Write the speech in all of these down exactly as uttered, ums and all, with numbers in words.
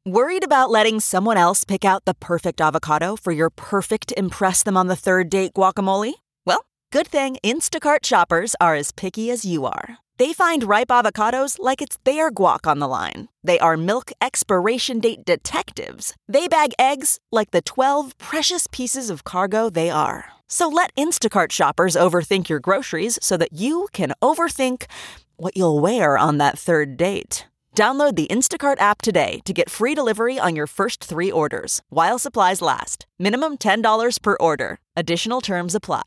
Worried about letting someone else pick out the perfect avocado for your perfect impress them on the third date guacamole? Well, good thing Instacart shoppers are as picky as you are. They find ripe avocados like it's their guac on the line. They are milk expiration date detectives. They bag eggs like the twelve precious pieces of cargo they are. So let Instacart shoppers overthink your groceries so that you can overthink what you'll wear on that third date. Download the Instacart app today to get free delivery on your first three orders, while supplies last. Minimum ten dollars per order. Additional terms apply.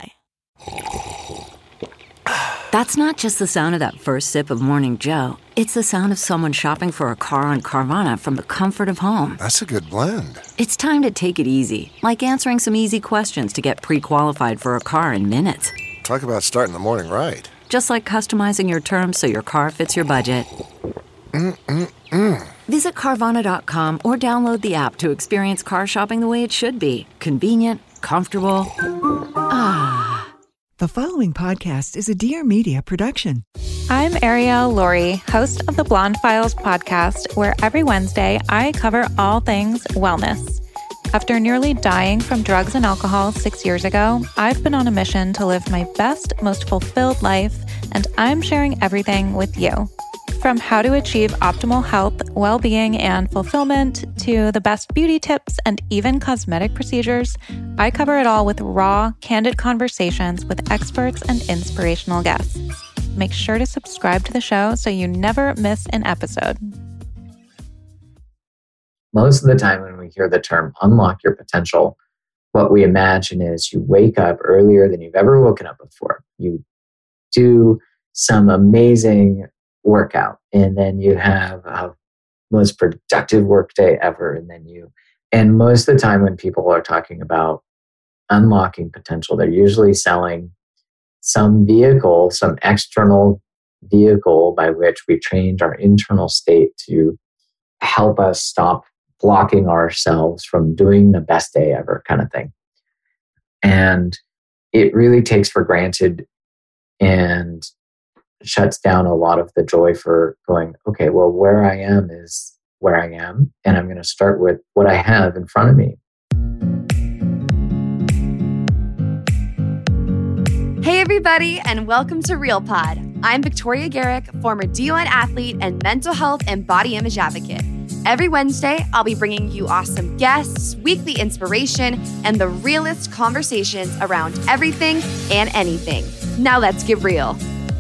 That's not just the sound of that first sip of Morning Joe. It's the sound of someone shopping for a car on Carvana from the comfort of home. That's a good blend. It's time to take it easy, like answering some easy questions to get pre-qualified for a car in minutes. Talk about starting the morning right. Just like customizing your terms so your car fits your budget. Mm-mm-mm. Visit Carvana dot com or download the app to experience car shopping the way it should be. Convenient, comfortable. Ah. The following podcast is a Dear Media production. I'm Ariel Laurie, host of the Blonde Files podcast, where every Wednesday I cover all things wellness. After nearly dying from drugs and alcohol six years ago, I've been on a mission to live my best, most fulfilled life, and I'm sharing everything with you. From how to achieve optimal health, well-being, and fulfillment to the best beauty tips and even cosmetic procedures, I cover it all with raw, candid conversations with experts and inspirational guests. Make sure to subscribe to the show so you never miss an episode. Most of the time when we hear the term unlock your potential, what we imagine is you wake up earlier than you've ever woken up before. You do some amazing workout, and then you have a most productive work day ever. And then you, and most of the time when people are talking about unlocking potential, they're usually selling some vehicle, some external vehicle by which we change our internal state to help us stop blocking ourselves from doing the best day ever kind of thing. And it really takes for granted and shuts down a lot of the joy for going, okay, well, where I am is where I am, and I'm going to start with what I have in front of me. Hey, everybody, and welcome to Real Pod. I'm Victoria Garrick, former D one athlete and mental health and body image advocate. Every Wednesday, I'll be bringing you awesome guests, weekly inspiration, and the realest conversations around everything and anything. Now let's get real.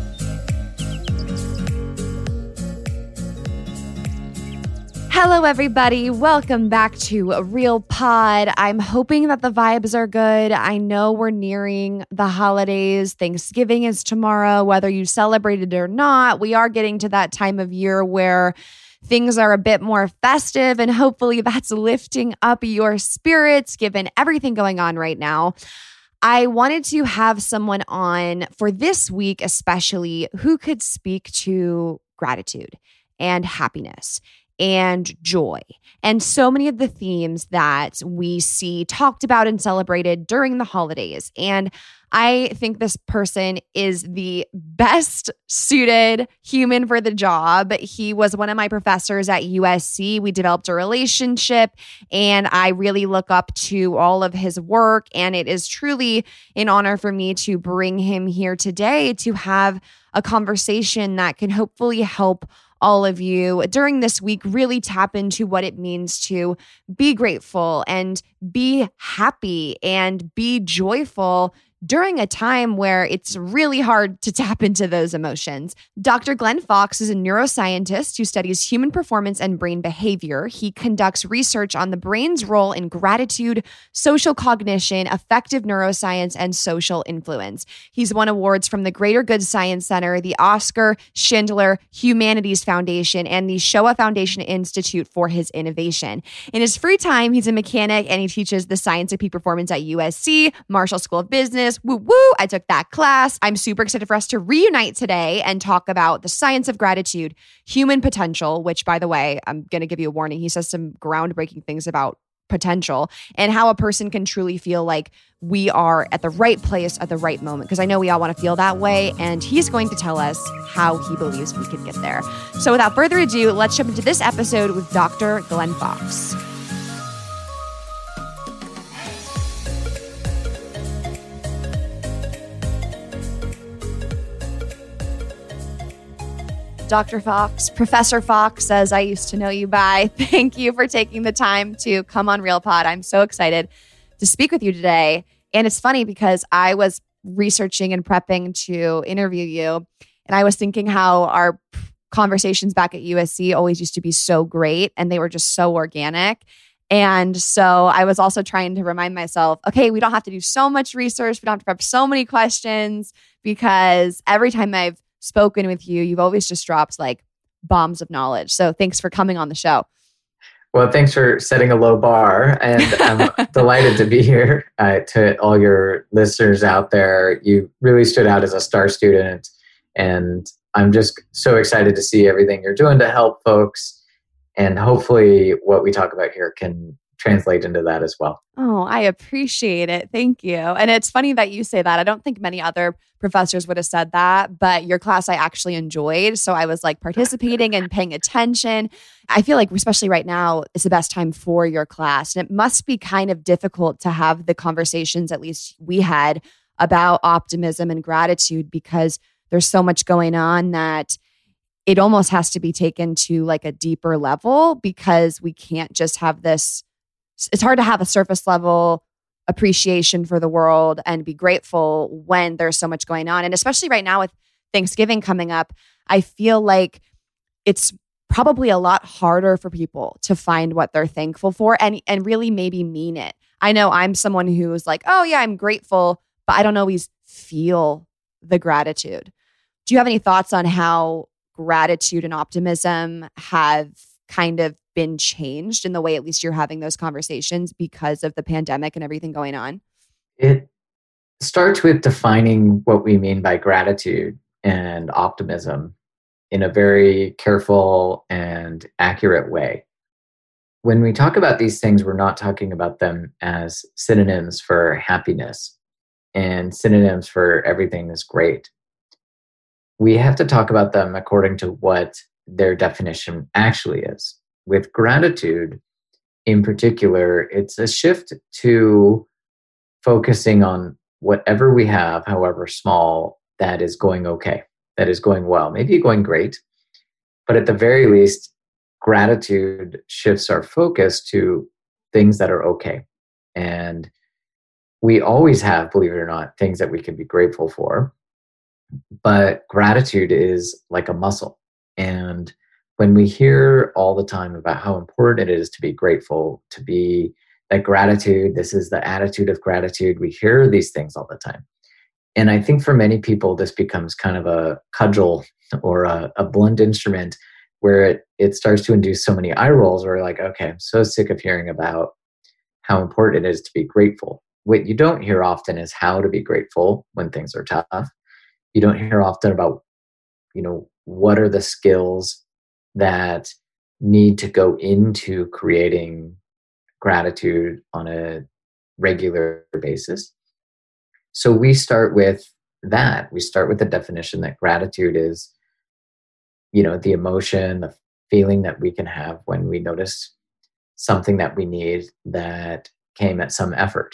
Hello, everybody. Welcome back to a Real Pod. I'm hoping that the vibes are good. I know we're nearing the holidays. Thanksgiving is tomorrow. Whether you celebrate it or not, we are getting to that time of year where things are a bit more festive, and hopefully that's lifting up your spirits given everything going on right now. I wanted to have someone on for this week, especially, who could speak to gratitude and happiness and joy, and so many of the themes that we see talked about and celebrated during the holidays. And I think this person is the best suited human for the job. He was one of my professors at U S C. We developed a relationship, and I really look up to all of his work. And it is truly an honor for me to bring him here today to have a conversation that can hopefully help all of you during this week really tap into what it means to be grateful and be happy and be joyful during a time where it's really hard to tap into those emotions. Doctor Glenn Fox is a neuroscientist who studies human performance and brain behavior. He conducts research on the brain's role in gratitude, social cognition, affective neuroscience, and social influence. He's won awards from the Greater Good Science Center, the Oscar Schindler Humanities Foundation, and the Shoah Foundation Institute for his innovation. In his free time, he's a mechanic, and he teaches the science of peak performance at U S C, Marshall School of Business. Woo woo, I took that class. I'm super excited for us to reunite today and talk about the science of gratitude, human potential, which, by the way, I'm going to give you a warning. He says some groundbreaking things about potential and how a person can truly feel like we are at the right place at the right moment. Because I know we all want to feel that way. And he's going to tell us how he believes we can get there. So without further ado, let's jump into this episode with Doctor Glenn Fox. Doctor Fox, Professor Fox, as I used to know you by, thank you for taking the time to come on Real Pod. I'm so excited to speak with you today. And it's funny because I was researching and prepping to interview you, and I was thinking how our conversations back at U S C always used to be so great, and they were just so organic. And so I was also trying to remind myself, okay, we don't have to do so much research. We don't have to prep so many questions, because every time I've spoken with you, you've always just dropped like bombs of knowledge. So thanks for coming on the show. Well, thanks for setting a low bar, and I'm delighted to be here. Uh, to all your listeners out there, you really stood out as a star student, and I'm just so excited to see everything you're doing to help folks, and hopefully what we talk about here can translate into that as well. Oh, I appreciate it. Thank you. And it's funny that you say that. I don't think many other professors would have said that, but your class I actually enjoyed. So I was like participating and paying attention. I feel like, especially right now, it's the best time for your class. And it must be kind of difficult to have the conversations, at least we had, about optimism and gratitude, because there's so much going on that it almost has to be taken to like a deeper level, because we can't just have this. It's hard to have a surface level appreciation for the world and be grateful when there's so much going on. And especially right now with Thanksgiving coming up, I feel like it's probably a lot harder for people to find what they're thankful for and, and really maybe mean it. I know I'm someone who's like, oh yeah, I'm grateful, but I don't always feel the gratitude. Do you have any thoughts on how gratitude and optimism have kind of been changed in the way at least you're having those conversations because of the pandemic and everything going on? It starts with defining what we mean by gratitude and optimism in a very careful and accurate way. When we talk about these things, we're not talking about them as synonyms for happiness and synonyms for everything is great. We have to talk about them according to what their definition actually is. With gratitude, in particular, it's a shift to focusing on whatever we have, however small, that is going okay, that is going well, maybe going great. But at the very least, gratitude shifts our focus to things that are okay. And we always have, believe it or not, things that we can be grateful for. But gratitude is like a muscle. And when we hear all the time about how important it is to be grateful, to be that gratitude, this is the attitude of gratitude, we hear these things all the time. And I think for many people, this becomes kind of a cudgel or a, a blunt instrument where it, it starts to induce so many eye rolls where we're like, okay, I'm so sick of hearing about how important it is to be grateful. What you don't hear often is how to be grateful when things are tough. You don't hear often about, you know, what are the skills that need to go into creating gratitude on a regular basis. So we start with that. We start with the definition that gratitude is, you know, the emotion, the feeling that we can have when we notice something that we need that came at some effort.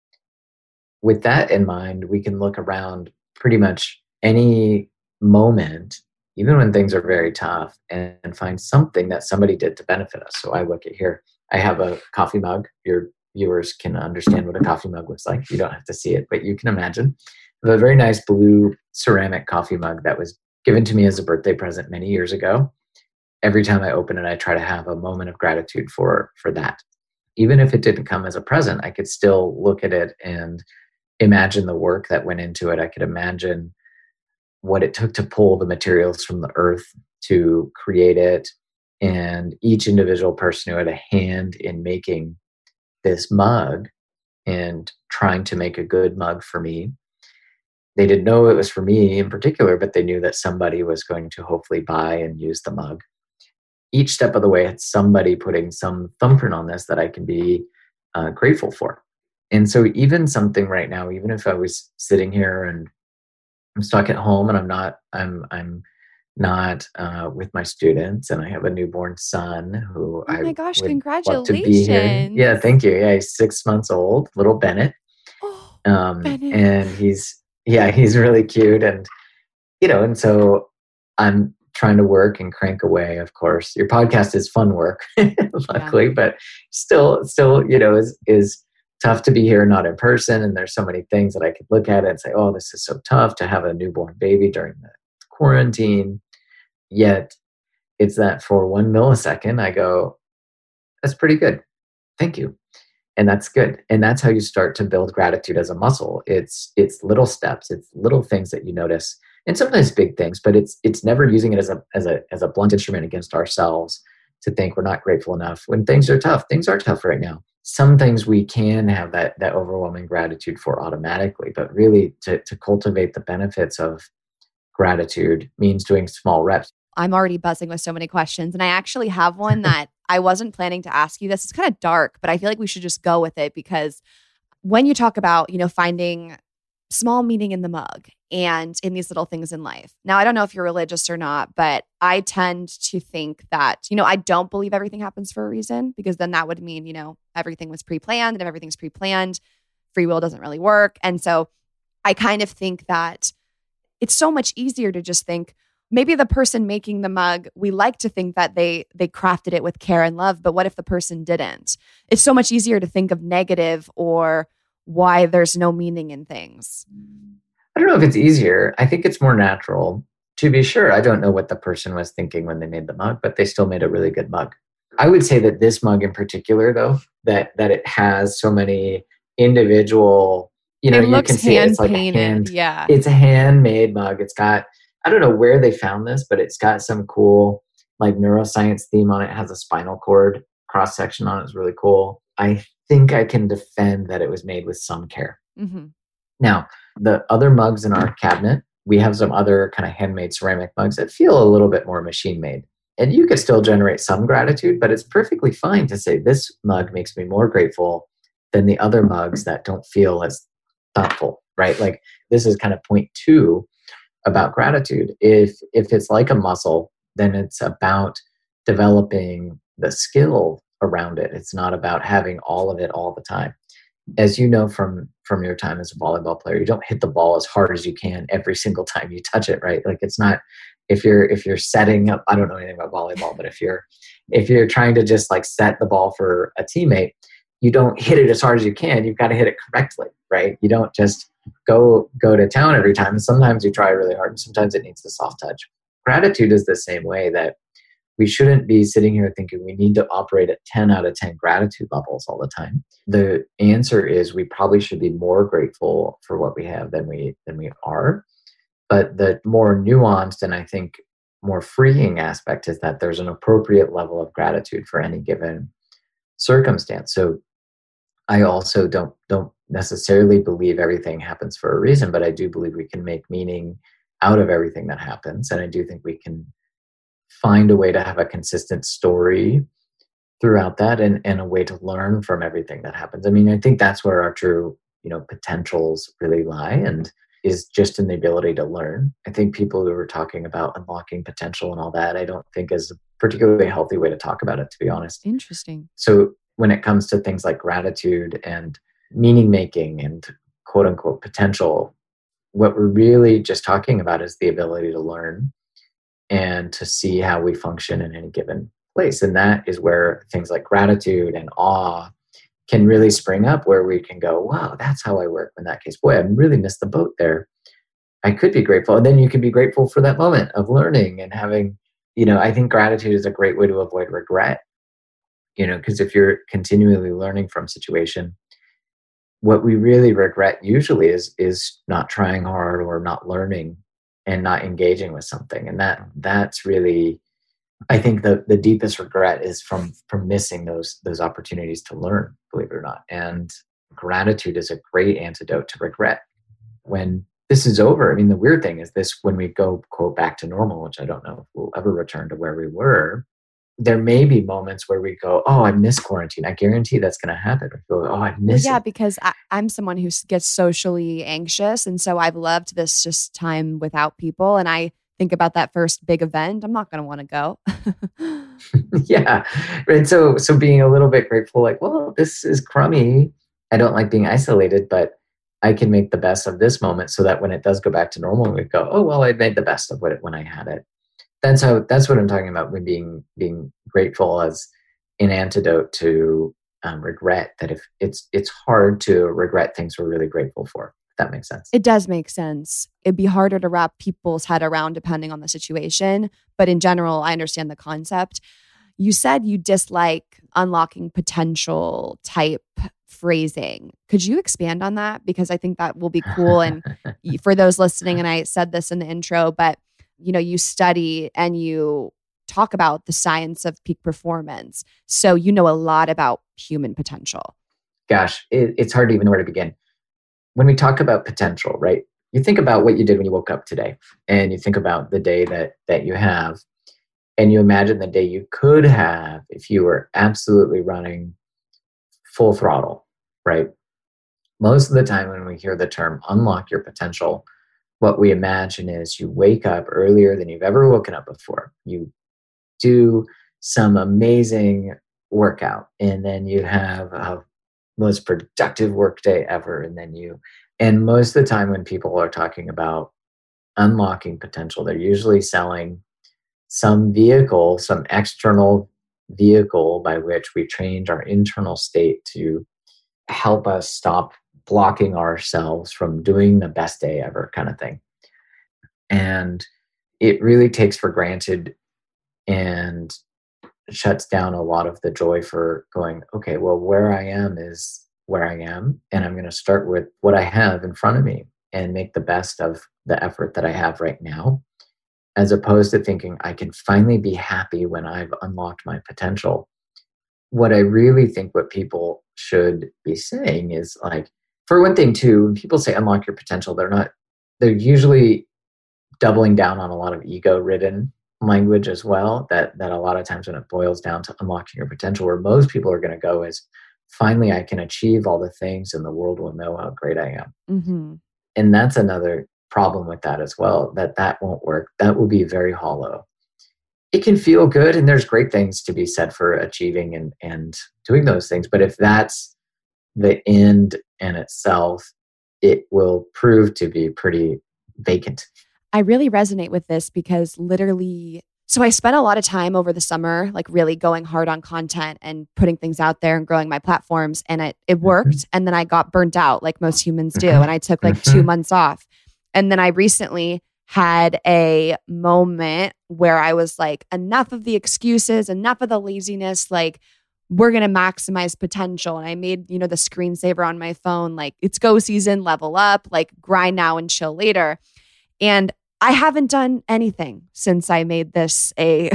With that in mind, we can look around pretty much any moment, even when things are very tough, and, and find something that somebody did to benefit us. So I look at here, I have a coffee mug. Your viewers can understand what a coffee mug looks like. You don't have to see it, but you can imagine. I have a very nice blue ceramic coffee mug that was given to me as a birthday present many years ago. Every time I open it, I try to have a moment of gratitude for, for that. Even if it didn't come as a present, I could still look at it and imagine the work that went into it. I could imagine what it took to pull the materials from the earth to create it, and each individual person who had a hand in making this mug and trying to make a good mug for me. They didn't know it was for me in particular, but they knew that somebody was going to hopefully buy and use the mug. Each step of the way, it's somebody putting some thumbprint on this that I can be uh, grateful for. And so even something right now, even if I was sitting here and I'm stuck at home and I'm not, I'm, I'm not uh, with my students, and I have a newborn son who Oh I my gosh, would love to be here. congratulations. Yeah, thank you. Yeah, he's six months old, little Bennett. Oh, Um, Bennett. and he's, yeah, he's really cute. And, you know, and so I'm trying to work and crank away, of course. Your podcast is fun work, luckily, yeah. But still, still, you know, is, is tough to be here, not in person. And there's so many things that I could look at and say, oh, this is so tough to have a newborn baby during the quarantine. Yet it's that for one millisecond, I go, that's pretty good. Thank you. And that's good. And that's how you start to build gratitude as a muscle. It's it's little steps. It's little things that you notice, and sometimes big things. But it's it's never using it as a as a as a blunt instrument against ourselves to think we're not grateful enough when things are tough. Things are tough right now. Some things we can have that that overwhelming gratitude for automatically, but really to to cultivate the benefits of gratitude means doing small reps. I'm already buzzing with so many questions. And I actually have one that I wasn't planning to ask you this. It's kind of dark, but I feel like we should just go with it, because when you talk about, you know, finding small meaning in the mug and in these little things in life. Now, I don't know if you're religious or not, but I tend to think that, you know, I don't believe everything happens for a reason, because then that would mean, you know, everything was pre-planned, and if everything's pre-planned, free will doesn't really work. And so I kind of think that it's so much easier to just think, maybe the person making the mug, we like to think that they they crafted it with care and love, but what if the person didn't? It's so much easier to think of negative or why there's no meaning in things. I don't know if it's easier. I think it's more natural. To be sure, I don't know what the person was thinking when they made the mug, but they still made a really good mug. I would say that this mug in particular, though, that that it has so many individual, you know, it you can see it, it's like painted, a hand, yeah. It's a handmade mug. It's got, I don't know where they found this, but it's got some cool like neuroscience theme on it. It has a spinal cord cross section on it. It's really cool. I think I can defend that it was made with some care. Mm-hmm. Now, the other mugs in our cabinet, we have some other kind of handmade ceramic mugs that feel a little bit more machine made. And you could still generate some gratitude, but it's perfectly fine to say this mug makes me more grateful than the other mugs that don't feel as thoughtful, right? Like this is kind of point two about gratitude. If if it's like a muscle, then it's about developing the skill around it. It's not about having all of it all the time. As you know from from your time as a volleyball player, you don't hit the ball as hard as you can every single time you touch it, right? Like it's not, if you're if you're setting up, I don't know anything about volleyball, but if you're if you're trying to just like set the ball for a teammate, you don't hit it as hard as you can. You've got to hit it correctly, right? You don't just go go to town every time. And sometimes you try really hard, and sometimes it needs the soft touch. Gratitude is the same way, that we shouldn't be sitting here thinking we need to operate at ten out of ten gratitude levels all the time. The answer is we probably should be more grateful for what we have than we than we are. But the more nuanced and I think more freeing aspect is that there's an appropriate level of gratitude for any given circumstance. So I also don't don't necessarily believe everything happens for a reason, but I do believe we can make meaning out of everything that happens. And I do think we can find a way to have a consistent story throughout that, and, and a way to learn from everything that happens. I mean, I think that's where our true, you know, potentials really lie, and is just in the ability to learn. I think people who are talking about unlocking potential and all that, I don't think is a particularly healthy way to talk about it, to be honest. Interesting. So when it comes to things like gratitude and meaning making and quote unquote potential, what we're really just talking about is the ability to learn and to see how we function in any given place. And that is where things like gratitude and awe can really spring up, where we can go, wow, that's how I work in that case. Boy, I really missed the boat there. I could be grateful. And then you can be grateful for that moment of learning and having, you know, I think gratitude is a great way to avoid regret, you know, because if you're continually learning from situation, what we really regret usually is, is not trying hard or not learning and not engaging with something. And that that's really, I think the, the deepest regret is from, from missing those, those opportunities to learn, believe it or not. And gratitude is a great antidote to regret. When this is over, I mean, the weird thing is this, when we go quote back to normal, which I don't know if we'll ever return to where we were, there may be moments where we go, oh, I miss quarantine. I guarantee that's going to happen. We go, oh, I miss well, yeah, it. because I, I'm someone who s- gets socially anxious. And so I've loved this just time without people. And I think about that first big event. I'm not going to want to go. Yeah. And so, so being a little bit grateful, like, well, this is crummy. I don't like being isolated, but I can make the best of this moment so that when it does go back to normal, we go, oh, well, I made the best of it when I had it. That's how, that's what I'm talking about with being, being grateful as an antidote to um, regret, that if it's, it's hard to regret things we're really grateful for. If that makes sense. It does make sense. It'd be harder to wrap people's head around depending on the situation. But in general, I understand the concept. You said you dislike unlocking potential type phrasing. Could you expand on that? Because I think that will be cool. And for those listening, and I said this in the intro, but you know, you study and you talk about the science of peak performance. So you know a lot about human potential. Gosh, it, it's hard to even know where to begin. When we talk about potential, right? You think about what you did when you woke up today, and you think about the day that that you have, and you imagine the day you could have if you were absolutely running full throttle, right? Most of the time when we hear the term unlock your potential, what we imagine is you wake up earlier than you've ever woken up before. You do some amazing workout, and then you have a most productive work day ever. And then you, and most of the time when people are talking about unlocking potential, they're usually selling some vehicle, some external vehicle by which we change our internal state to help us stop blocking ourselves from doing the best day ever, kind of thing. And it really takes for granted and shuts down a lot of the joy for going, okay, well, where I am is where I am, and I'm going to start with what I have in front of me and make the best of the effort that I have right now, as opposed to thinking I can finally be happy when I've unlocked my potential. What I really think what people should be saying is, like, for one thing too, when people say unlock your potential, they're not, they're usually doubling down on a lot of ego-ridden language as well, that that a lot of times when it boils down to unlocking your potential, where most people are going to go is, finally I can achieve all the things and the world will know how great I am. Mm-hmm. And that's another problem with that as well, that that won't work. That will be very hollow. It can feel good, and there's great things to be said for achieving and, and doing those things. But if that's the end in itself, it will prove to be pretty vacant. I really resonate with this because literally, so I spent a lot of time over the summer, like really going hard on content and putting things out there and growing my platforms. And it, it worked. Mm-hmm. And then I got burnt out like most humans do. And I took like mm-hmm. two months off. And then I recently had a moment where I was like, enough of the excuses, enough of the laziness, like we're going to maximize potential. And I made, you know, the screensaver on my phone, like it's go season, level up, like grind now and chill later. And I haven't done anything since I made this a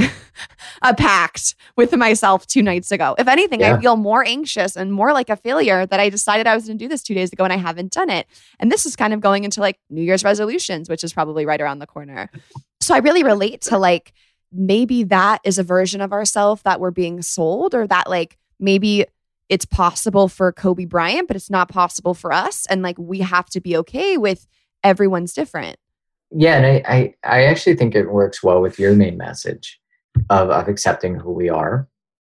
a pact with myself two nights ago. If anything, yeah. I feel more anxious and more like a failure that I decided I was going to do this two days ago and I haven't done it. And this is kind of going into like New Year's resolutions, which is probably right around the corner. So I really relate to like, maybe that is a version of ourselves that we're being sold, or that like maybe it's possible for Kobe Bryant, but it's not possible for us. And like, we have to be okay with everyone's different. Yeah, and I, I, I actually think it works well with your main message of, of accepting who we are.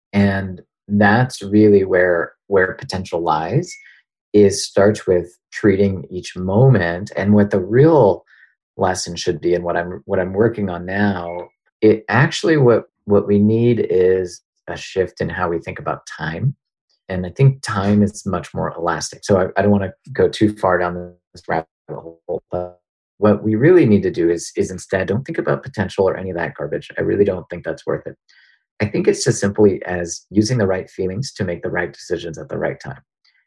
And that's really where where potential lies, is starts with treating each moment. And what the real lesson should be, and what I'm what I'm working on now, it actually what what we need is a shift in how we think about time. And I think time is much more elastic. So I, I don't want to go too far down this rabbit hole, but what we really need to do is, is instead, don't think about potential or any of that garbage. I really don't think that's worth it. I think it's as simply as using the right feelings to make the right decisions at the right time.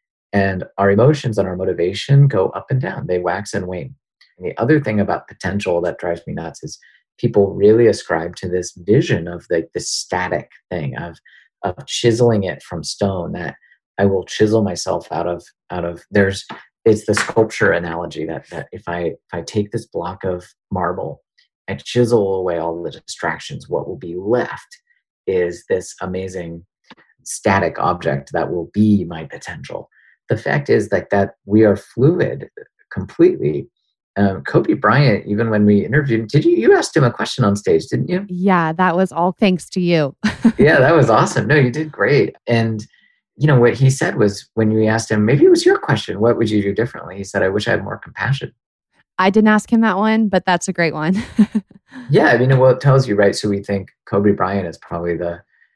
And our emotions and our motivation go up and down. They wax and wane. And the other thing about potential that drives me nuts is people really ascribe to this vision of the, the static thing of, of chiseling it from stone, that I will chisel myself out of, out of, there's, it's the sculpture analogy that, that if I if I take this block of marble and chisel away all the distractions, what will be left is this amazing static object that will be my potential. The fact is that, that we are fluid completely. Um, Kobe Bryant, even when we interviewed him, did you, you asked him a question on stage, didn't you? Yeah, that was all thanks to you. Yeah, that was awesome. No, you did great. And, you know, what he said was, when we asked him, maybe it was your question, what would you do differently? He said, I wish I had more compassion. I didn't ask him that one, but that's a great one. Yeah, I mean, well, it tells you, right? So we think Kobe Bryant is probably the,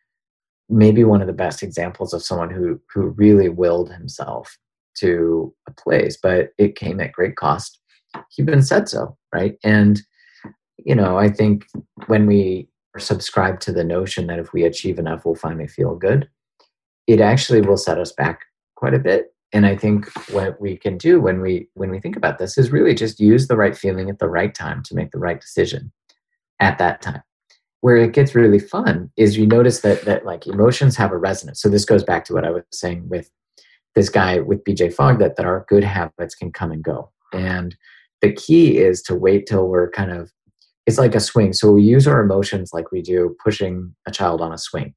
maybe one of the best examples of someone who who really willed himself to a place, but it came at great cost. He even said so, right? And, you know, I think when we subscribe to the notion that if we achieve enough, we'll finally feel good, it actually will set us back quite a bit. And I think what we can do when we when we think about this is really just use the right feeling at the right time to make the right decision at that time. Where it gets really fun is you notice that that like emotions have a resonance. So this goes back to what I was saying with this guy with B J Fogg, that, that our good habits can come and go. And the key is to wait till we're kind of, it's like a swing. So we use our emotions like we do pushing a child on a swing.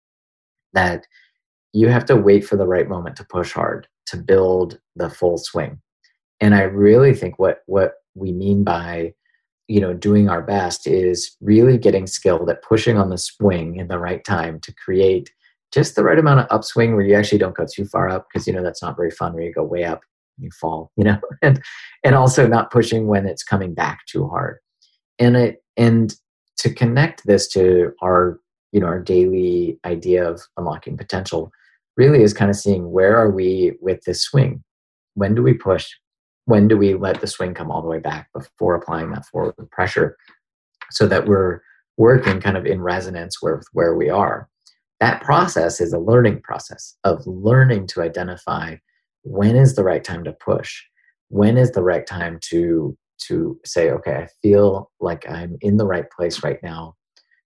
That you have to wait for the right moment to push hard to build the full swing. And I really think what what we mean by, you know, doing our best is really getting skilled at pushing on the swing in the right time to create just the right amount of upswing where you actually don't go too far up, because, you know, that's not very fun where you go way up and you fall, you know, and and also not pushing when it's coming back too hard. And it and to connect this to our, you know, our daily idea of unlocking potential really is kind of seeing, where are we with this swing? When do we push? When do we let the swing come all the way back before applying that forward pressure, so that we're working kind of in resonance with where we are? That process is a learning process of learning to identify when is the right time to push, when is the right time to to say, okay, I feel like I'm in the right place right now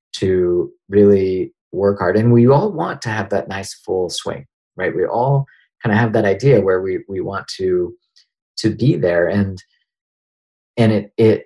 to really work hard. And we all want to have that nice full swing, right? We all kind of have that idea where we we want to to be there. And and it it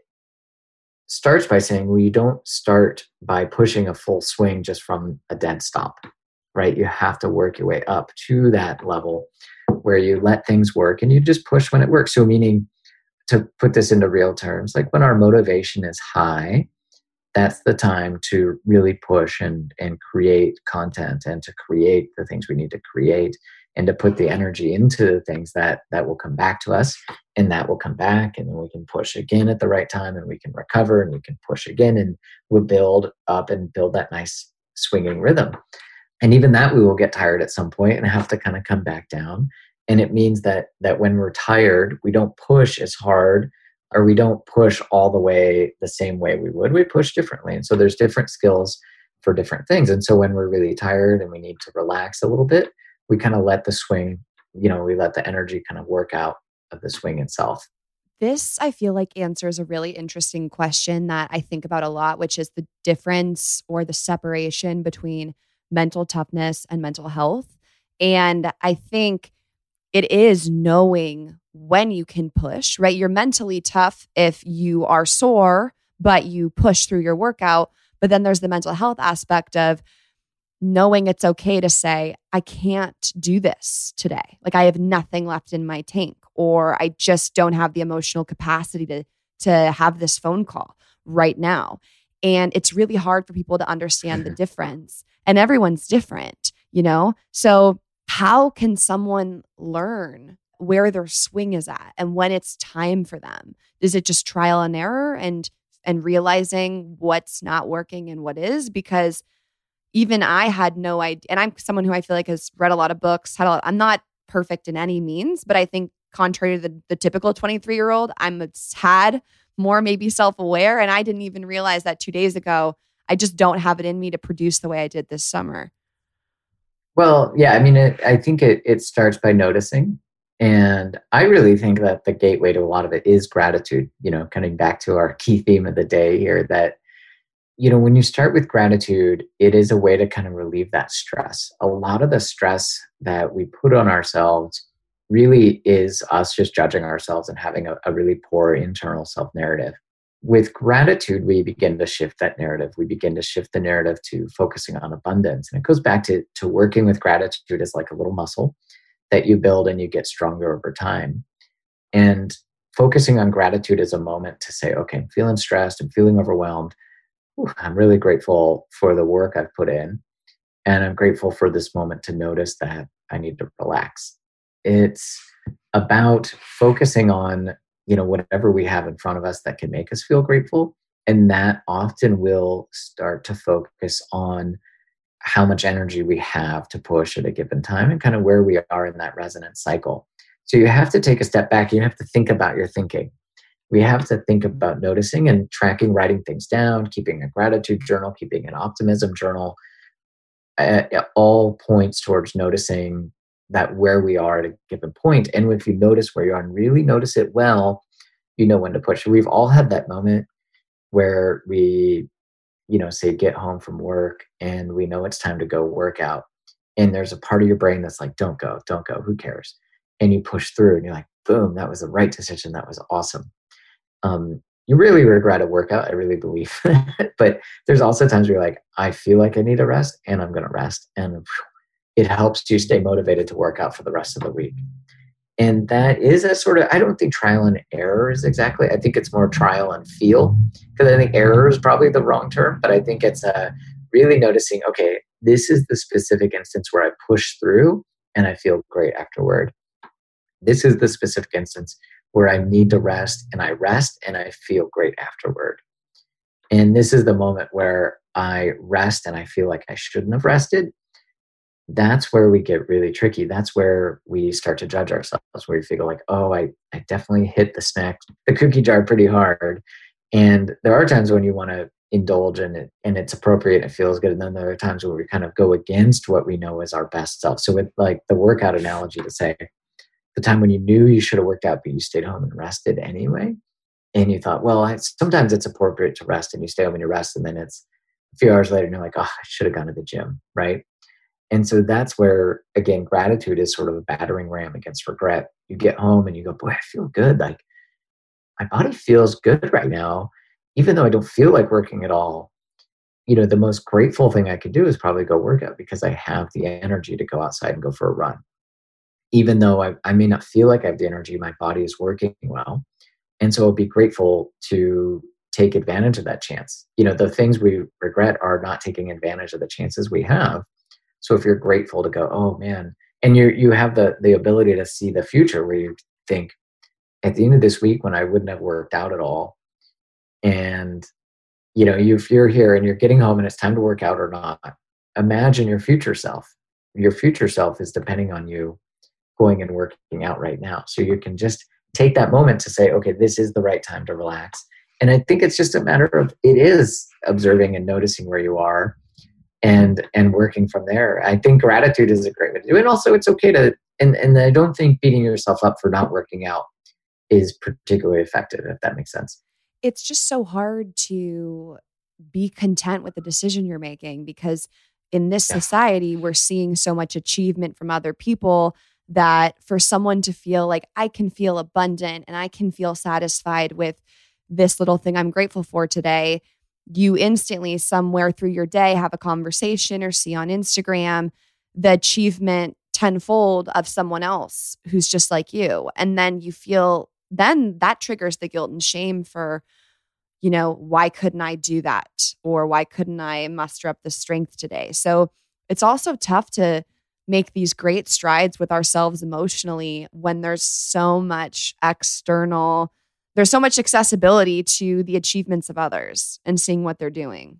starts by saying, well, you don't start by pushing a full swing just from a dead stop, right? You have to work your way up to that level where you let things work and you just push when it works. So meaning, to put this into real terms, like when our motivation is high, that's the time to really push and, and create content and to create the things we need to create, and to put the energy into the things that, that will come back to us, and that will come back, and then we can push again at the right time, and we can recover, and we can push again, and we'll build up and build that nice swinging rhythm. And even that, we will get tired at some point and have to kind of come back down. And it means that that when we're tired, we don't push as hard, or we don't push all the way the same way we would. We push differently. And so there's different skills for different things. And so when we're really tired and we need to relax a little bit, we kind of let the swing, you know, we let the energy kind of work out of the swing itself. This, I feel like, answers a really interesting question that I think about a lot, which is the difference or the separation between mental toughness and mental health. And I think it is knowing when you can push, right? You're mentally tough if you are sore, but you push through your workout. But then there's the mental health aspect of knowing it's okay to say, I can't do this today. Like, I have nothing left in my tank, or I just don't have the emotional capacity to, to have this phone call right now. And it's really hard for people to understand the difference. And everyone's different, you know? So how can someone learn where their swing is at and when it's time for them? Is it just trial and error and and realizing what's not working and what is? Because even I had no idea. And I'm someone who I feel like has read a lot of books. Had a lot, I'm not perfect in any means, but I think contrary to the, the typical twenty-three-year-old, I'm a tad more maybe self-aware. And I didn't even realize that two days ago, I just don't have it in me to produce the way I did this summer. Well, yeah, I mean, it, I think it, it starts by noticing. And I really think that the gateway to a lot of it is gratitude, you know, coming back to our key theme of the day here, that, you know, when you start with gratitude, it is a way to kind of relieve that stress. A lot of the stress that we put on ourselves really is us just judging ourselves and having a, a really poor internal self-narrative. with gratitude, we begin to shift that narrative. We begin to shift the narrative to focusing on abundance. And it goes back to, to working with gratitude as like a little muscle that you build and you get stronger over time. And focusing on gratitude is a moment to say, okay, I'm feeling stressed, I'm feeling overwhelmed. Ooh, I'm really grateful for the work I've put in. And I'm grateful for this moment to notice that I need to relax. It's about focusing on, you know, whatever we have in front of us that can make us feel grateful. And that often will start to focus on how much energy we have to push at a given time and kind of where we are in that resonance cycle. So you have to take a step back. You have to think about your thinking. We have to think about noticing and tracking, writing things down, keeping a gratitude journal, keeping an optimism journal. Uh, all points towards noticing that where we are at a given point. And if you notice where you are and really notice it well, you know when to push. We've all had that moment where we, you know, say get home from work and we know it's time to go work out. And there's a part of your brain that's like, don't go, don't go, who cares? And you push through and you're like, boom, that was the right decision. That was awesome. Um, you really regret a workout, I really believe. But there's also times where you're like, I feel like I need a rest and I'm going to rest. And whew, it helps you stay motivated to work out for the rest of the week. And that is a sort of, I don't think trial and error is exactly, I think it's more trial and feel, because I think error is probably the wrong term, but I think it's uh, really noticing, okay, this is the specific instance where I push through and I feel great afterward. This is the specific instance where I need to rest and I rest and I feel great afterward. And this is the moment where I rest and I feel like I shouldn't have rested. That's where we get really tricky. That's where we start to judge ourselves, where we feel like, oh, I, I definitely hit the snack, the cookie jar pretty hard. And there are times when you want to indulge in it and it's appropriate, it feels good. And then there are times where we kind of go against what we know is our best self. So with like the workout analogy to say, the time when you knew you should have worked out, but you stayed home and rested anyway. And you thought, well, I, sometimes it's appropriate to rest and you stay home and you rest. And then it's a few hours later and you're like, oh, I should have gone to the gym, right? And so that's where, again, gratitude is sort of a battering ram against regret. You get home and you go, boy, I feel good. Like my body feels good right now, even though I don't feel like working at all. You know, the most grateful thing I could do is probably go work out because I have the energy to go outside and go for a run. Even though I, I may not feel like I have the energy, my body is working well. And so I'll be grateful to take advantage of that chance. You know, the things we regret are not taking advantage of the chances we have. So if you're grateful to go, oh man, and you you have the the ability to see the future where you think, at the end of this week when I wouldn't have worked out at all, and you know, you, if you're here and you're getting home and it's time to work out or not, imagine your future self. Your future self is depending on you going and working out right now. So you can just take that moment to say, okay, this is the right time to relax. And I think it's just a matter of, it is observing and noticing where you are and and working from there. I think gratitude is a great way to do it. And also it's okay to, and, and I don't think beating yourself up for not working out is particularly effective, if that makes sense. It's just so hard to be content with the decision you're making because in this Yeah. society, we're seeing so much achievement from other people that for someone to feel like I can feel abundant and I can feel satisfied with this little thing I'm grateful for today, you instantly somewhere through your day have a conversation or see on Instagram the achievement tenfold of someone else who's just like you. And then you feel, then that triggers the guilt and shame for, you know, why couldn't I do that? Or why couldn't I muster up the strength today? So it's also tough to make these great strides with ourselves emotionally when there's so much external, there's so much accessibility to the achievements of others and seeing what they're doing.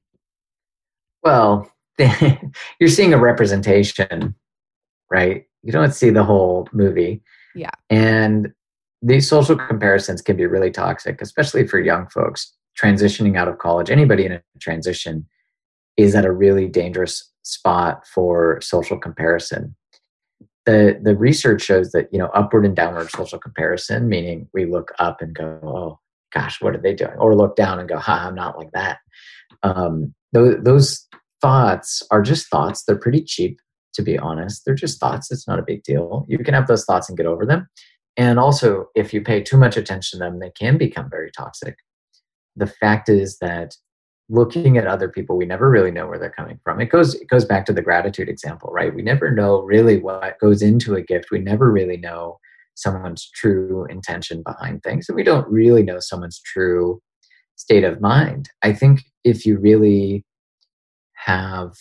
Well, you're seeing a representation, right? You don't see the whole movie. Yeah. And these social comparisons can be really toxic, especially for young folks transitioning out of college. Anybody in a transition is at a really dangerous spot for social comparison. The the research shows that, you know, upward and downward social comparison, meaning we look up and go, oh gosh, what are they doing? Or look down and go, ha, I'm not like that. Um, those, those thoughts are just thoughts. They're pretty cheap, to be honest. They're just thoughts. It's not a big deal. You can have those thoughts and get over them. And also, if you pay too much attention to them, they can become very toxic. the fact is that looking at other people, we never really know where they're coming from. It goes, it goes back to the gratitude example, right? We never know really what goes into a gift. We never really know someone's true intention behind things. And we don't really know someone's true state of mind. I think if you really have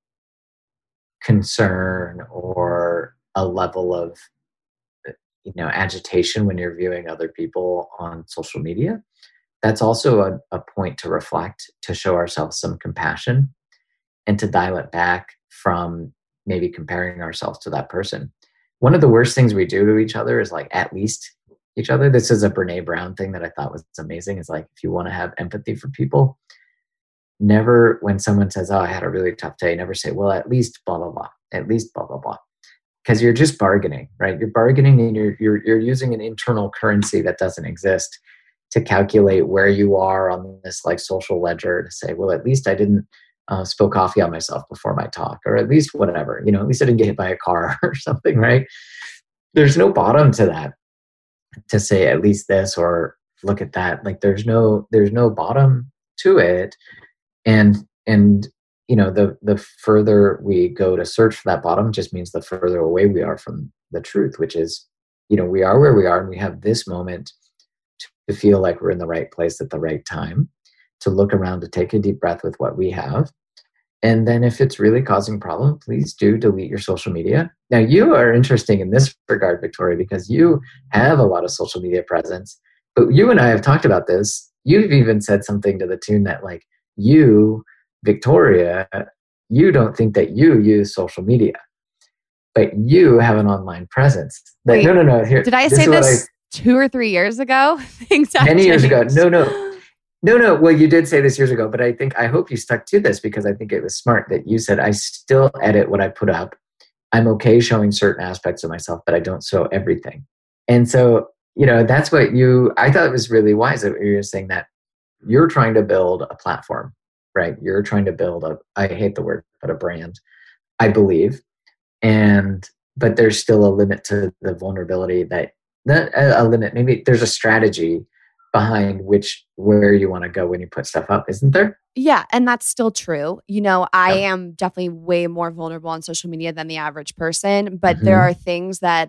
concern or a level of, you know, agitation when you're viewing other people on social media, that's also a, a point to reflect, to show ourselves some compassion and to dial it back from maybe comparing ourselves to that person. One of the worst things we do to each other is like at least each other. This is a Brene Brown thing that I thought was amazing. It's like, if you want to have empathy for people, never, when someone says, oh, I had a really tough day, never say, well, at least blah, blah, blah, at least blah, blah, blah. Because you're just bargaining, right? You're bargaining and you're, you're, you're using an internal currency that doesn't exist to calculate where you are on this like social ledger to say, well, at least I didn't uh, spill coffee on myself before my talk, or at least whatever, you know, at least I didn't get hit by a car or something, right? There's no bottom to that, to say at least this or look at that. Like there's no, there's no bottom to it. And, and, you know, the, the further we go to search for that bottom just means the further away we are from the truth, which is, you know, we are where we are and we have this moment to feel like we're in the right place at the right time, to look around, to take a deep breath with what we have. And then if it's really causing problem, please do delete your social media. Now you are interesting in this regard, Victoria, because you have a lot of social media presence, but you and I have talked about this. You've even said something to the tune that like you, Victoria, you don't think that you use social media, but you have an online presence. That, Wait, no, no, no. Here, did I this say this I, two or three years ago? Things have many years ago. changed. No, no. No, no. Well, you did say this years ago, but I think, I hope you stuck to this because I think it was smart that you said, I still edit what I put up. I'm okay showing certain aspects of myself, but I don't show everything. And so, you know, that's what you, I thought it was really wise that you were saying that you're trying to build a platform, right? You're trying to build a, I hate the word, but a brand, I believe. And, but there's still a limit to the vulnerability that, not a, a limit, maybe there's a strategy behind which, where you want to go when you put stuff up, isn't there? Yeah, and that's still true. You know, I am definitely way more vulnerable on social media than the average person, but Mm-hmm. there are things that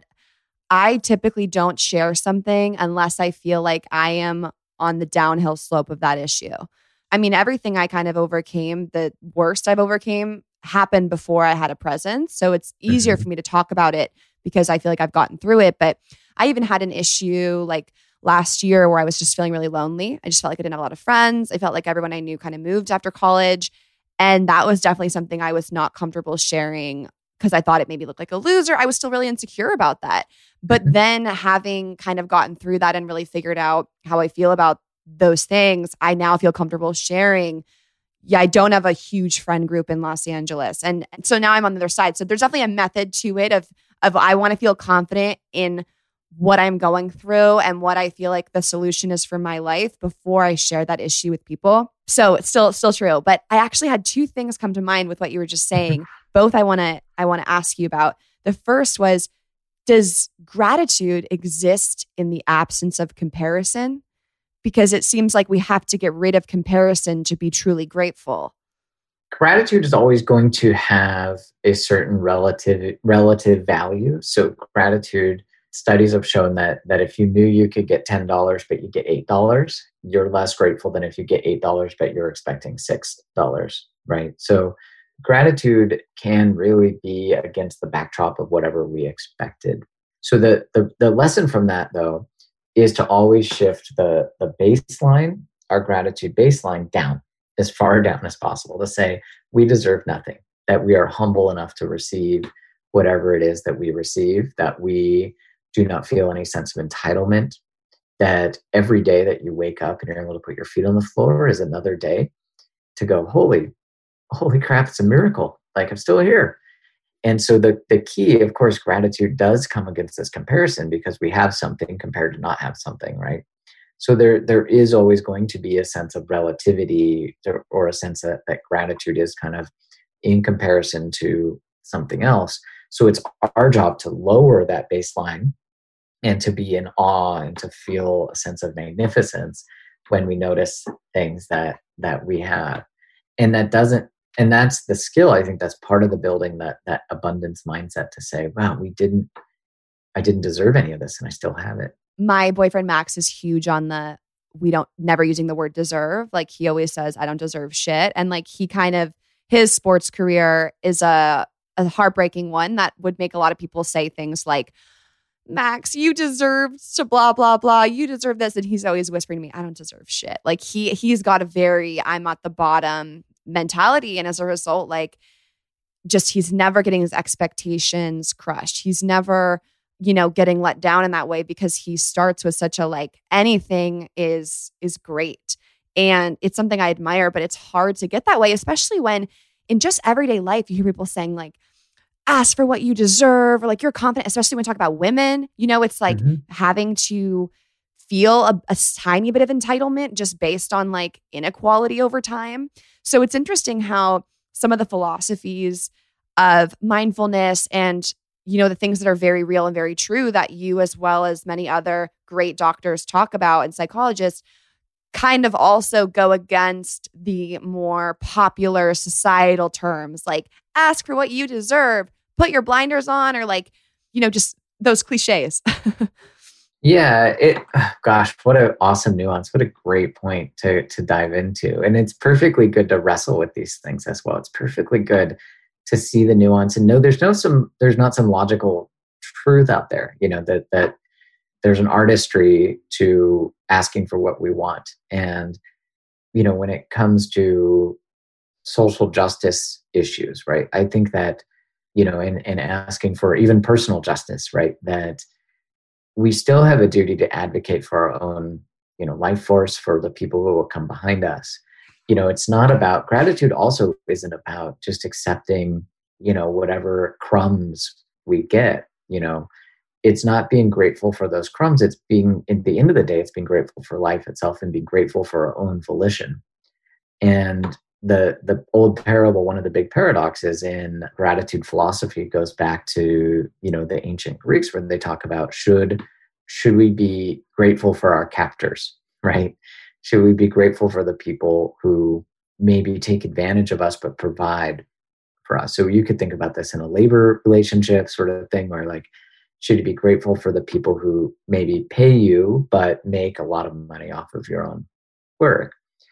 I typically don't share something unless I feel like I am on the downhill slope of that issue. I mean, everything I kind of overcame, the worst I've overcame happened before I had a presence. So it's easier Mm-hmm. for me to talk about it because I feel like I've gotten through it. But I even had an issue like last year where I was just feeling really lonely. I just felt like I didn't have a lot of friends. I felt like everyone I knew kind of moved after college. And that was definitely something I was not comfortable sharing because I thought it made me look like a loser. I was still really insecure about that. But Mm-hmm. then having kind of gotten through that and really figured out how I feel about those things, I now feel comfortable sharing. Yeah, I don't have a huge friend group in Los Angeles. And, and so now I'm on the other side. So there's definitely a method to it of, of I want to feel confident in what I'm going through and what I feel like the solution is for my life before I share that issue with people. So it's still still true. But I actually had two things come to mind with what you were just saying. Both I want to I want to ask you about. The first was, does gratitude exist in the absence of comparison? Because it seems like we have to get rid of comparison to be truly grateful. Gratitude is always going to have a certain relative relative value. So gratitude, studies have shown that that if you knew you could get ten dollars but you get eight dollars, you're less grateful than if you get eight dollars but you're expecting six dollars, right? So gratitude can really be against the backdrop of whatever we expected. So the the, the lesson from that, though, is to always shift the, the baseline, our gratitude baseline, down, as far down as possible, to say we deserve nothing, that we are humble enough to receive whatever it is that we receive, that we do not feel any sense of entitlement, that every day that you wake up and you're able to put your feet on the floor is another day to go, holy, holy crap, it's a miracle. Like I'm still here. And so the, the key, of course, gratitude does come against this comparison because we have something compared to not have something, right? So there, there is always going to be a sense of relativity or a sense that, that gratitude is kind of in comparison to something else. So it's our job to lower that baseline and to be in awe and to feel a sense of magnificence when we notice things that that we have. And that doesn't, and that's the skill. I think that's part of the building that that abundance mindset to say, wow, we didn't, I didn't deserve any of this and I still have it. My boyfriend Max is huge on the, we don't, never using the word deserve. Like he always says, I don't deserve shit. And like he kind of, his sports career is a, a heartbreaking one that would make a lot of people say things like, Max, you deserve to blah, blah, blah. You deserve this. And he's always whispering to me, I don't deserve shit. Like he, he's got a very, I'm at the bottom mentality. And as a result, like just, he's never getting his expectations crushed. He's never, you know, getting let down in that way because he starts with such a like, anything is, is great. And it's something I admire, but it's hard to get that way, especially when in just everyday life, you hear people saying like, ask for what you deserve, or like you're confident, especially when we talk about women, you know, it's like mm-hmm. having to feel a, a tiny bit of entitlement just based on like inequality over time. So it's interesting how some of the philosophies of mindfulness and, you know, the things that are very real and very true that you, as well as many other great doctors talk about and psychologists, kind of also go against the more popular societal terms like ask for what you deserve, put your blinders on, or like, you know, just those cliches. Yeah, it, gosh, what an awesome nuance. What a great point to to dive into. And it's perfectly good to wrestle with these things as well. It's perfectly good to see the nuance and know there's no some there's not some logical truth out there, you know, that that there's an artistry to asking for what we want. And, you know, when it comes to social justice issues, right, I think that, you know, and, and asking for even personal justice, right, that we still have a duty to advocate for our own, you know, life force, for the people who will come behind us. You know, it's not about, gratitude also isn't about just accepting, you know, whatever crumbs we get, you know. It's not being grateful for those crumbs. It's being, at the end of the day, it's being grateful for life itself and being grateful for our own volition. And the the old parable, one of the big paradoxes in gratitude philosophy goes back to, you know, the ancient Greeks, where they talk about should should we be grateful for our captors, right? Should we be grateful for the people who maybe take advantage of us but provide for us? So you could think about this in a labor relationship sort of thing, where like, should you be grateful for the people who maybe pay you but make a lot of money off of your own work?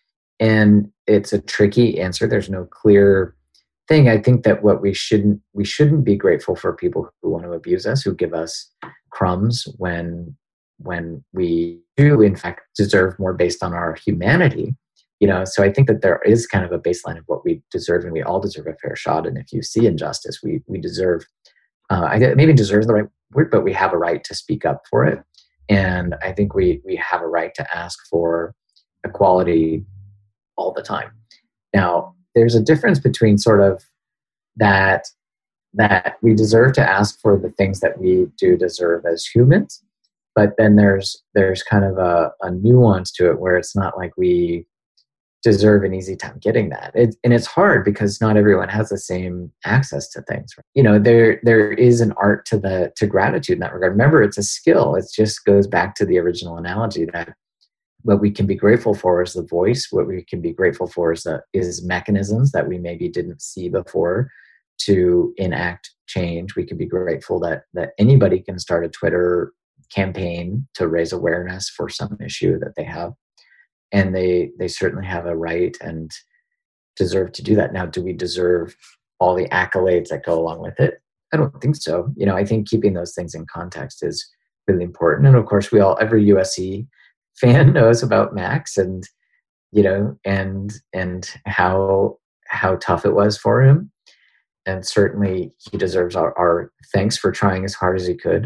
And it's a tricky answer. There's no clear thing. I think that what we shouldn't we shouldn't be grateful for people who want to abuse us, who give us crumbs when when we do in fact deserve more based on our humanity. You know, so I think that there is kind of a baseline of what we deserve, and we all deserve a fair shot. And if you see injustice, we we deserve. Uh, I maybe deserve is the right word, but we have a right to speak up for it. And I think we we have a right to ask for equality all the time. Now, there's a difference between sort of that that we deserve to ask for the things that we do deserve as humans, but then there's there's kind of a, a nuance to it where it's not like we deserve an easy time getting that. It, and it's hard because not everyone has the same access to things. You know, there there is an art to the to gratitude in that regard. Remember, it's a skill. It just goes back to the original analogy that what we can be grateful for is the voice. What we can be grateful for is the is mechanisms that we maybe didn't see before to enact change. We can be grateful that that anybody can start a Twitter campaign to raise awareness for some issue that they have. And they they certainly have a right and deserve to do that. Now, do we deserve all the accolades that go along with it? I don't think so. You know, I think keeping those things in context is really important. And of course, we all, every U S C fan knows about Max and, you know, and and how how tough it was for him. And certainly he deserves our, our thanks for trying as hard as he could.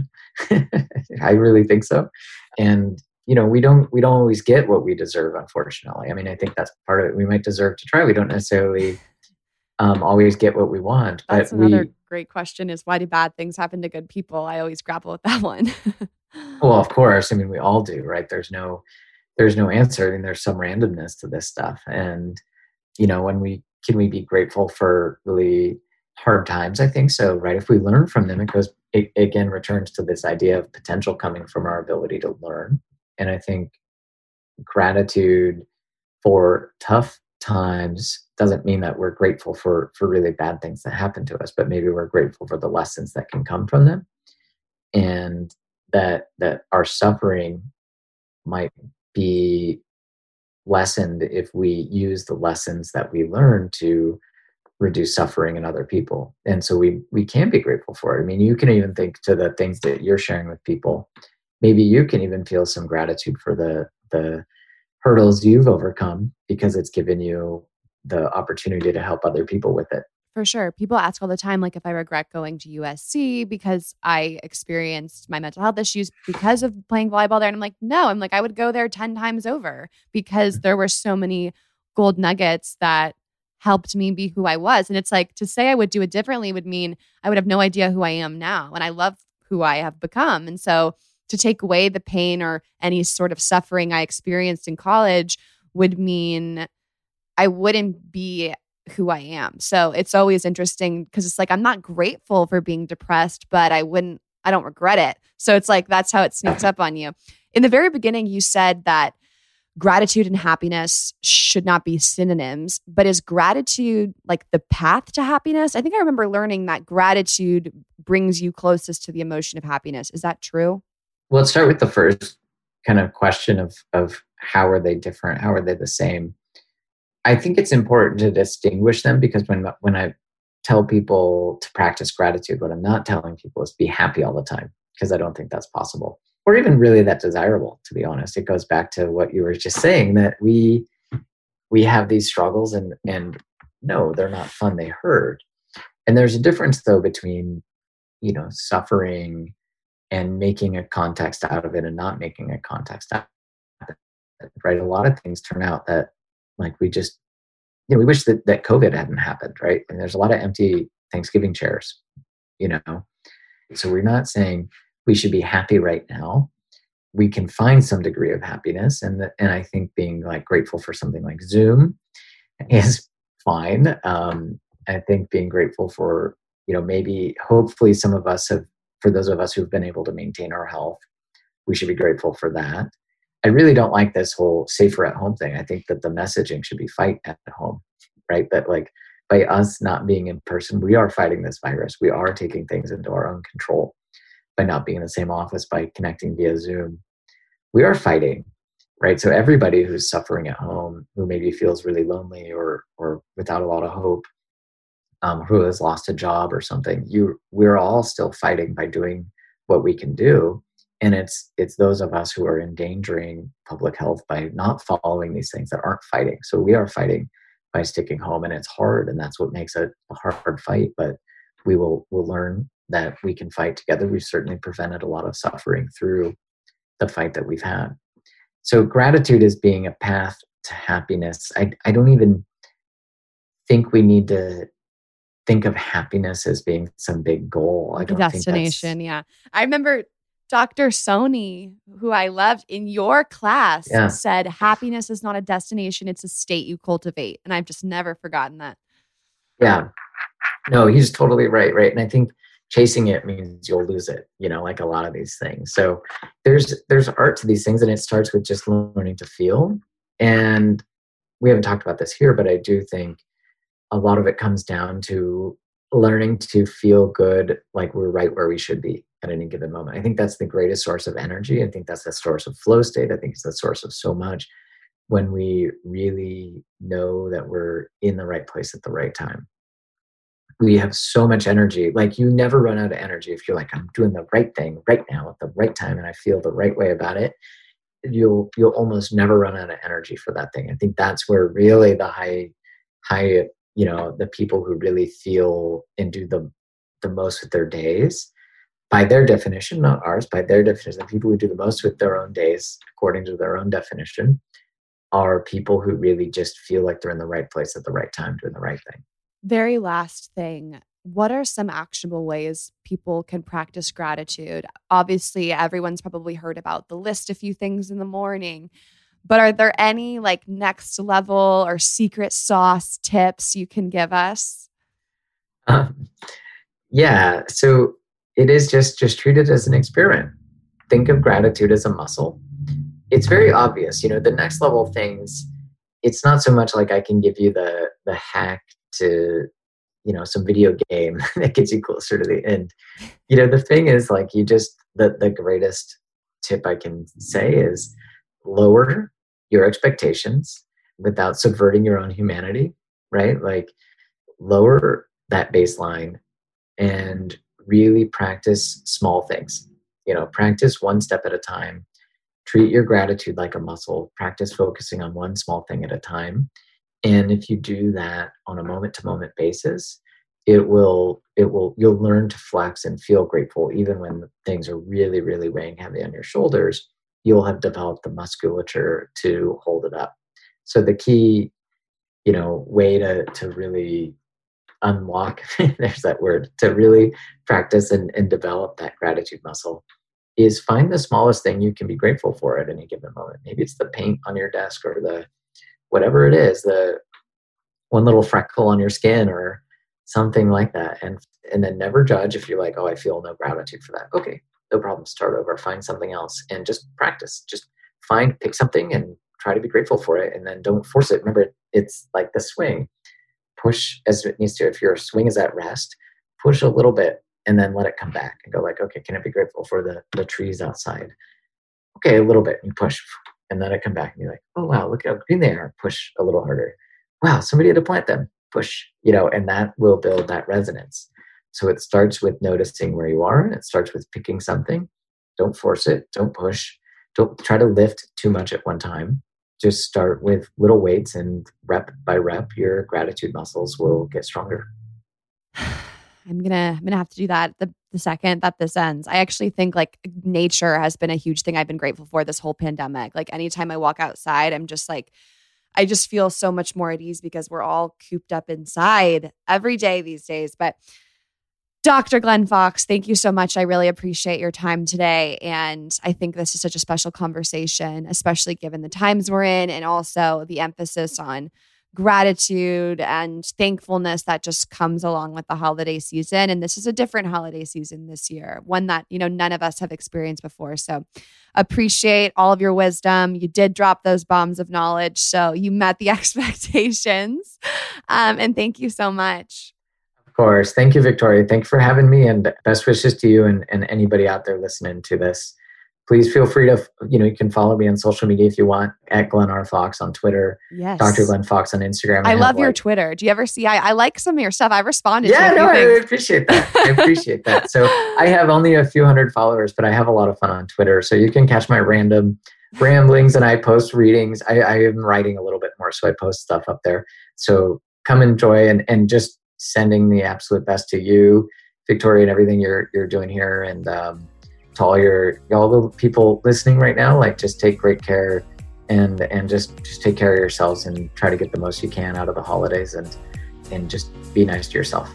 I really think so. And you know, we don't we don't always get what we deserve, unfortunately. I mean, I think that's part of it. We might deserve to try. We don't necessarily um, always get what we want. That's but another we, great question is, why do bad things happen to good people? I always grapple with that one. Well, of course. I mean, we all do, right? There's no there's no answer. I mean, there's some randomness to this stuff. And, you know, when we can we be grateful for really hard times? I think so, right? If we learn from them, it goes, it again returns to this idea of potential coming from our ability to learn. And I think gratitude for tough times doesn't mean that we're grateful for for really bad things that happen to us, but maybe we're grateful for the lessons that can come from them, and that that our suffering might be lessened if we use the lessons that we learn to reduce suffering in other people. And so we we can be grateful for it. I mean, you can even think to the things that you're sharing with people. Maybe you can even feel some gratitude for the the hurdles you've overcome because it's given you the opportunity to help other people with it. For sure. People ask all the time, like, if I regret going to U S C because I experienced my mental health issues because of playing volleyball there. And I'm like, no, I'm like, I would go there ten times over because there were so many gold nuggets that helped me be who I was. And it's like, to say I would do it differently would mean I would have no idea who I am now. And I love who I have become. And so to take away the pain or any sort of suffering I experienced in college would mean I wouldn't be who I am. So it's always interesting because it's like, I'm not grateful for being depressed, but I wouldn't, I don't regret it. So it's like, that's how it sneaks up on you. In the very beginning, you said that gratitude and happiness should not be synonyms, but is gratitude like the path to happiness? I think I remember learning that gratitude brings you closest to the emotion of happiness. Is that true? Well, let's start with the first kind of question of, of how are they different? How are they the same? I think it's important to distinguish them because when when I tell people to practice gratitude, what I'm not telling people is be happy all the time, because I don't think that's possible or even really that desirable, to be honest. It goes back to what you were just saying, that we we have these struggles and and no, they're not fun. They hurt. And there's a difference though between, you know, suffering and making a context out of it and not making a context out of it, right? A lot of things turn out that like we just, you know, we wish that, that COVID hadn't happened, right? And there's a lot of empty Thanksgiving chairs, you know? So we're not saying we should be happy right now. We can find some degree of happiness. And, the, and I think being like grateful for something like Zoom is fine. Um, I think being grateful for, you know, maybe hopefully some of us have, for those of us who've been able to maintain our health, we should be grateful for that. I really don't like this whole safer at home thing. I think that the messaging should be fight at home, right? That like by us not being in person, we are fighting this virus. We are taking things into our own control by not being in the same office, by connecting via Zoom. We are fighting, right? So everybody who's suffering at home, who maybe feels really lonely or or without a lot of hope, um, who has lost a job or something, you we're all still fighting by doing what we can do. And it's it's those of us who are endangering public health by not following these things that aren't fighting. So we are fighting by sticking home, and it's hard, and that's what makes it a hard fight. But we will will learn that we can fight together. We've certainly prevented a lot of suffering through the fight that we've had. So gratitude is being a path to happiness. I I don't even think we need to think of happiness as being some big goal. I don't destination. think Yeah, I remember Doctor Soni, who I loved in your class, yeah. said happiness is not a destination, it's a state you cultivate. And I've just never forgotten that. Yeah. No, he's totally right, right? And I think chasing it means you'll lose it, you know, like a lot of these things. So there's there's art to these things, and it starts with just learning to feel. And we haven't talked about this here, but I do think a lot of it comes down to learning to feel good, like we're right where we should be at any given moment. I think that's the greatest source of energy. I think that's the source of flow state. I think it's the source of so much, when we really know that we're in the right place at the right time. We have so much energy. Like you never run out of energy if you're like, I'm doing the right thing right now at the right time and I feel the right way about it. You'll you'll almost never run out of energy for that thing. I think that's where really the high high you know, the people who really feel and do the the most with their days, by their definition, not ours, by their definition, the people who do the most with their own days, according to their own definition, are people who really just feel like they're in the right place at the right time, doing the right thing. Very last thing, what are some actionable ways people can practice gratitude? Obviously, everyone's probably heard about the list a few things in the morning. But are there any like next level or secret sauce tips you can give us? Um, yeah. So it is just, just treat it as an experiment. Think of gratitude as a muscle. it's very obvious. You know, the next level things, it's not so much like I can give you the the hack to, you know, some video game that gets you closer to the end. You know, the thing is, like, you just, the, the greatest tip I can say is lower your expectations without subverting your own humanity, right? Like, lower that baseline and really practice small things. You know, practice one step at a time. Treat your gratitude like a muscle. Practice focusing on one small thing at a time. And if you do that on a moment-to-moment basis, it will, it will, you'll learn to flex and feel grateful even when things are really, really weighing heavy on your shoulders. You'll have developed the musculature to hold it up. So the key, you know, way to, to really unlock, there's that word, to really practice and, and develop that gratitude muscle is find the smallest thing you can be grateful for at any given moment. Maybe it's the paint on your desk or the, whatever it is, the one little freckle on your skin or something like that. And, and then never judge if you're like, oh, I feel no gratitude for that. Okay, no problem. Start over, find something else and just practice. Just find, pick something and try to be grateful for it. And then don't force it. Remember, it's like the swing. Push as it needs to. If your swing is at rest, push a little bit and then let it come back and go like, okay, can I be grateful for the, the trees outside? Okay, a little bit. You push and let it come back and you're like, oh, wow, look how green they are. Push a little harder. Wow, somebody had to plant them. Push, you know, and that will build that resonance. So it starts with noticing where you are and it starts with picking something. Don't force it. Don't push. Don't try to lift too much at one time. Just start with little weights and rep by rep, your gratitude muscles will get stronger. I'm gonna I'm gonna have to do that the, the second that this ends. I actually think like nature has been a huge thing I've been grateful for this whole pandemic. Like anytime I walk outside, I'm just like, I just feel so much more at ease because we're all cooped up inside every day these days. But Doctor Glenn Fox, thank you so much. I really appreciate your time today. And I think this is such a special conversation, especially given the times we're in and also the emphasis on gratitude and thankfulness that just comes along with the holiday season. And this is a different holiday season this year, one that, you know, none of us have experienced before. So appreciate all of your wisdom. You did drop those bombs of knowledge, so you met the expectations. Um, and thank you so much. Of course. Thank you, Victoria. Thank you for having me and best wishes to you and, and anybody out there listening to this. Please feel free to, you know, you can follow me on social media if you want, at Glenn R. Fox on Twitter. Yes. Doctor Glenn Fox on Instagram. I, I love your like, Twitter. Do you ever see, I, I like some of your stuff. I responded yeah, to no, I appreciate that. I appreciate that. So I have only a few hundred followers, but I have a lot of fun on Twitter. So you can catch my random ramblings and I post readings. I, I am writing a little bit more, so I post stuff up there. So come enjoy and, and just sending the absolute best to you, Victoria, and everything you're you're doing here. And um, to all your all the people listening right now, like just take great care and and just just take care of yourselves and try to get the most you can out of the holidays and and just be nice to yourself.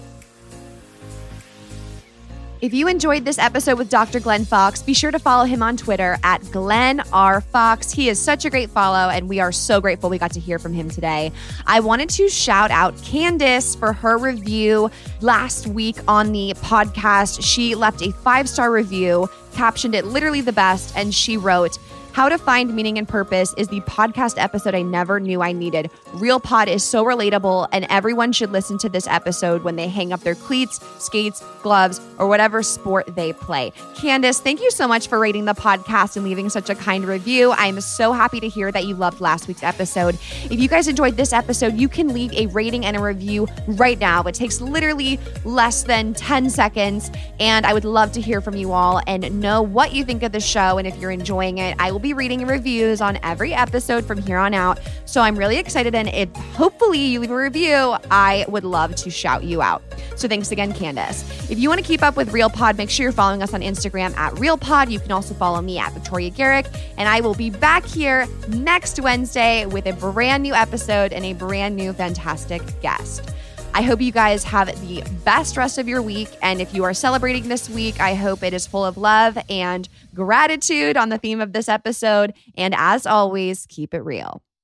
If you enjoyed this episode with Doctor Glenn Fox, be sure to follow him on Twitter at Glenn R. Fox. He is such a great follow, and we are so grateful we got to hear from him today. I wanted to shout out Candace for her review last week on the podcast. She left a five-star review, captioned it literally the best, and she wrote, "How to Find Meaning and Purpose is the podcast episode I never knew I needed. Real Pod is so relatable, and everyone should listen to this episode when they hang up their cleats, skates, gloves, or whatever sport they play." Candace, thank you so much for rating the podcast and leaving such a kind review. I'm so happy to hear that you loved last week's episode. If you guys enjoyed this episode, you can leave a rating and a review right now. It takes literally less than ten seconds, and I would love to hear from you all and know what you think of the show. And if you're enjoying it, I will be reading reviews on every episode from here on out. So I'm really excited. And if hopefully you leave a review, I would love to shout you out. So thanks again, Candace. If you want to keep up with Real Pod, make sure you're following us on Instagram at Real Pod. You can also follow me at Victoria Garrick. And I will be back here next Wednesday with a brand new episode and a brand new fantastic guest. I hope you guys have the best rest of your week. And if you are celebrating this week, I hope it is full of love and gratitude on the theme of this episode. And as always, keep it real.